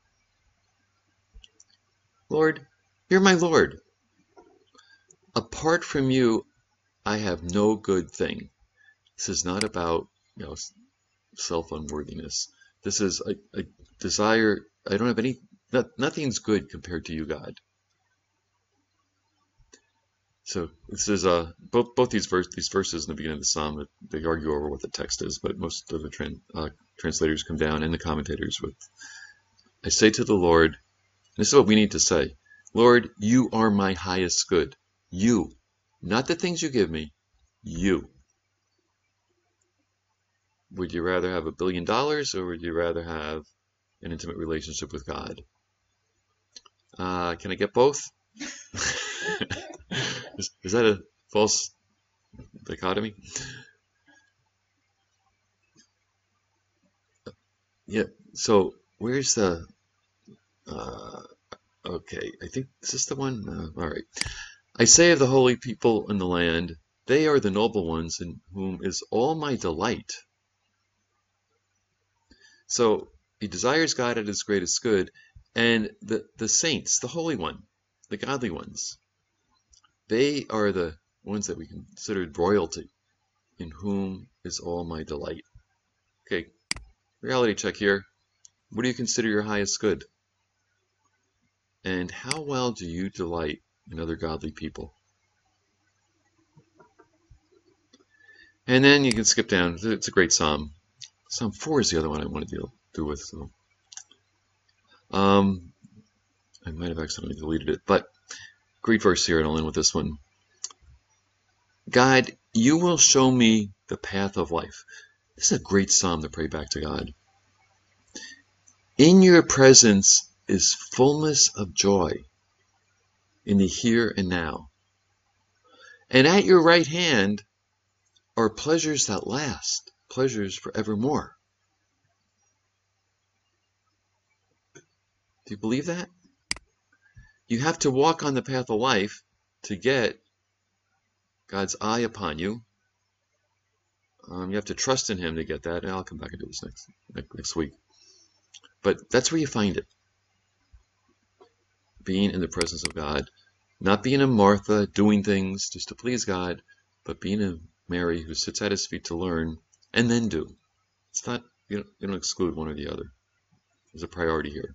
Lord, you're my Lord. Apart from you, I have no good thing. This is not about, you know, self-unworthiness. This is a, a desire. I don't have any, not, nothing's good compared to you, God. So this is uh, both both these verse these verses in the beginning of the psalm, they argue over what the text is, but most of the tran, uh, translators come down and the commentators with, I say to the Lord, and this is what we need to say, Lord, you are my highest good. You. Not the things you give me. You. Would you rather have a billion dollars or would you rather have an intimate relationship with God? Uh, can I get both? is, is that a false dichotomy? Yeah. So where's the... Uh, okay, I think this is the one. Uh, all right. I say of the holy people in the land, they are the noble ones in whom is all my delight. So he desires God at his greatest good, and the, the saints, the holy one, the godly ones, they are the ones that we consider royalty, in whom is all my delight. Okay, reality check here. What do you consider your highest good? And how well do you delight in other godly people? And then you can skip down. It's a great psalm. Psalm four is the other one I want to deal do with. So, um, I might have accidentally deleted it, but great verse here, and I'll end with this one. God, you will show me the path of life. This is a great psalm to pray back to God. In your presence is fullness of joy in the here and now. And at your right hand are pleasures that last, pleasures forevermore. Do you believe that? You have to walk on the path of life to get God's eye upon you. Um, you have to trust in him to get that. And I'll come back and do this next, next week. But that's where you find it. Being in the presence of God. Not being a Martha doing things just to please God, but being a Mary who sits at his feet to learn and then do. It's not, you don't, you don't exclude one or the other. There's a priority here.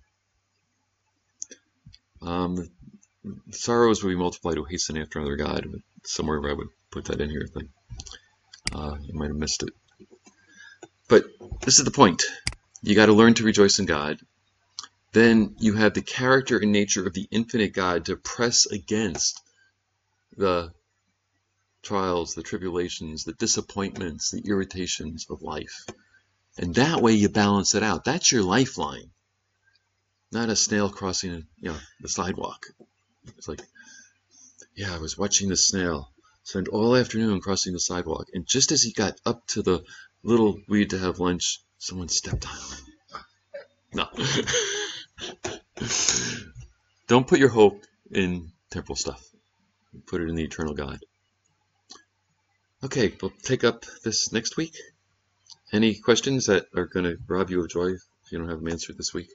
Um, sorrows will be multiplied to hasten after another God. Somewhere I would put that in here. I think. Uh, you might have missed it. But this is the point. You got to learn to rejoice in God. Then you have the character and nature of the infinite God to press against the trials, the tribulations, the disappointments, the irritations of life. And that way you balance it out. That's your lifeline. Not a snail crossing, you know, the sidewalk. It's like, yeah, I was watching the snail spend all afternoon crossing the sidewalk, and just as he got up to the little weed to have lunch, someone stepped on him. No. Don't put your hope in temporal stuff. Put it in the eternal God. Okay, we'll take up this next week. Any questions that are going to rob you of joy if you don't have them answered this week?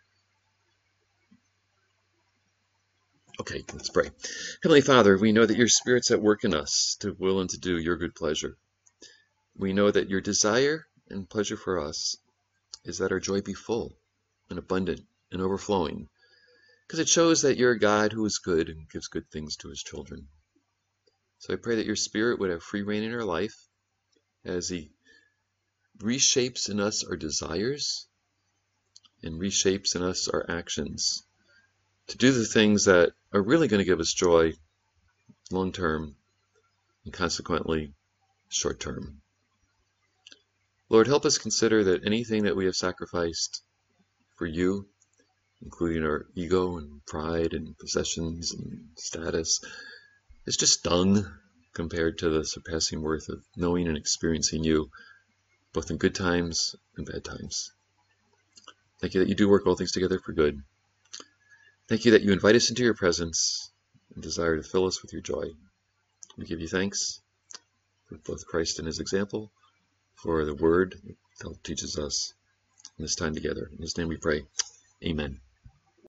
Okay, let's pray. Heavenly Father, we know that your Spirit's at work in us to will and to do your good pleasure. We know that your desire and pleasure for us is that our joy be full and abundant and overflowing, because it shows that you're a God who is good and gives good things to his children. So I pray that your Spirit would have free reign in our life as he reshapes in us our desires and reshapes in us our actions to do the things that are really going to give us joy long term and consequently short term. Lord, help us consider that anything that we have sacrificed for you, including our ego and pride and possessions and status, is just dung compared to the surpassing worth of knowing and experiencing you, both in good times and bad times. Thank you that you do work all things together for good. Thank you that you invite us into your presence and desire to fill us with your joy. We give you thanks for both Christ and his example, for the word that teaches us in this time together. In his name we pray. Amen.